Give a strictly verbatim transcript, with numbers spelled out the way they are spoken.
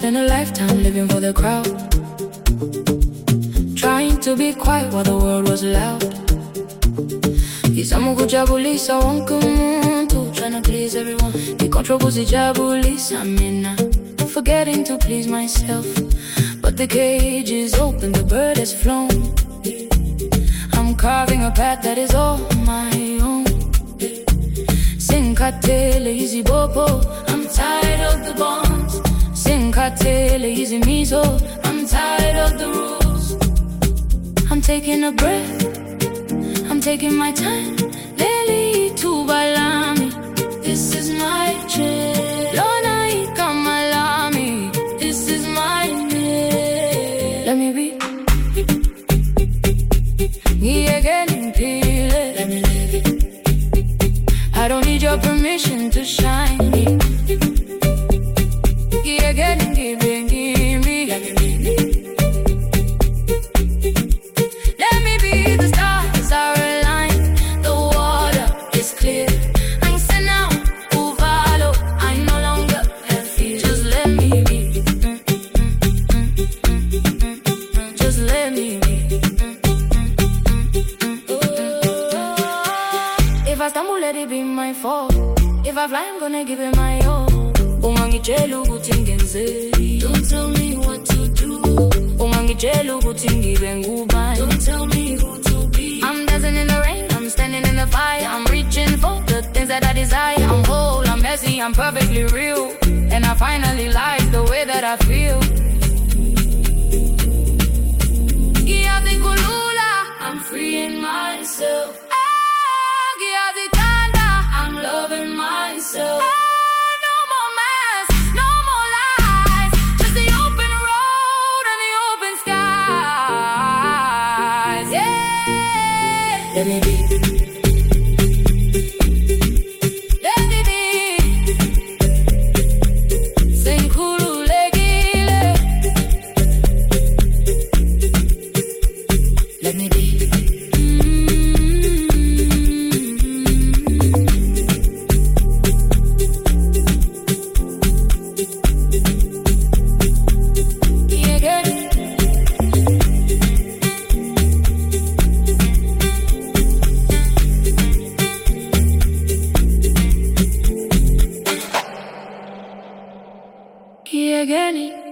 spent a lifetime living for the crowd, trying to be quiet while the world was loud. Kizama kujabulisa wonke umuntu, trying to please everyone. Ngicontrol kuzijabulisa mina, forgetting to please myself. But the cage is open, the bird has flown. I'm carving a path that is all my own. Sinkatele easy bobo, I'm tired of the bonds. Sinkatele easy miso, I'm tired of the rules. I'm taking a breath, I'm taking my time. Leli tu balami, this is my trip. Lona ikamalami, this is my name. Let me be. Let me live it. I don't need your permission to shine. Yeah, getting, giving, give me. Let me be. Let me be the stars are aligned. The water is clear. I'm set now, uvalo. I no longer have fear. Just let me be. Just let me be. If I stumble, let it be my fault. If I fly, I'm gonna give it my all. Ungangitshela ukuthi ngenzeni. Don't tell me what to do. Ungangitshela ukuthi ngibe ngubani. Don't tell me who to be. I'm dancing in the rain, I'm standing in the fire. I'm reaching for the things that I desire. I'm whole, I'm messy, I'm perfectly real. And I finally like the way that I feel. I'm freeing myself. I'm loving myself. No more masks, no more lies. Just the open road and the open skies. Yeah. Let me be. Let me be. Sing Khululekile. Let me be. Again.